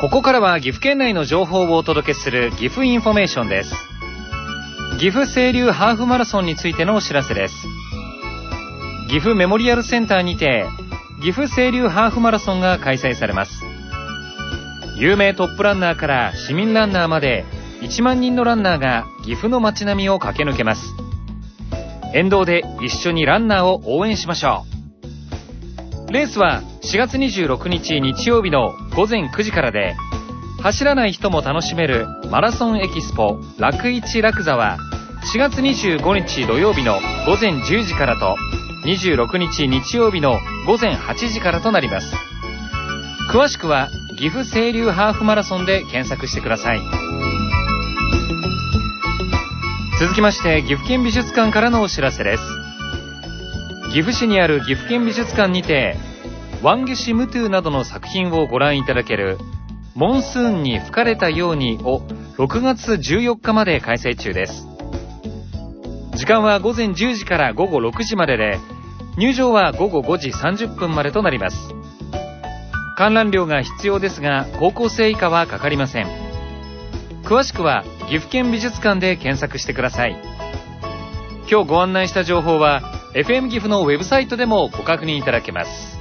ここからは岐阜県内の情報をお届けする岐阜インフォメーションです。岐阜清流ハーフマラソンについてのお知らせです。岐阜メモリアルセンターにて岐阜清流ハーフマラソンが開催されます。有名トップランナーから市民ランナーまで1万人のランナーが岐阜の街並みを駆け抜けます。沿道で一緒にランナーを応援しましょう。レースは4月26日日曜日の午前9時からで、走らない人も楽しめるマラソンエキスポ楽市楽座は4月25日土曜日の午前10時からと26日日曜日の午前8時からとなります。詳しくは岐阜清流ハーフマラソンで検索してください。続きまして岐阜県美術館からのお知らせです。岐阜市にある岐阜県美術館にてワンゲシムトゥなどの作品をご覧いただけるモンスーンに吹かれたようにを6月14日まで開催中です。時間は午前10時から午後6時までで、入場は午後5時30分までとなります。観覧料が必要ですが、高校生以下はかかりません。詳しくは岐阜県美術館で検索してください。今日ご案内した情報は FM 岐阜のウェブサイトでもご確認いただけます。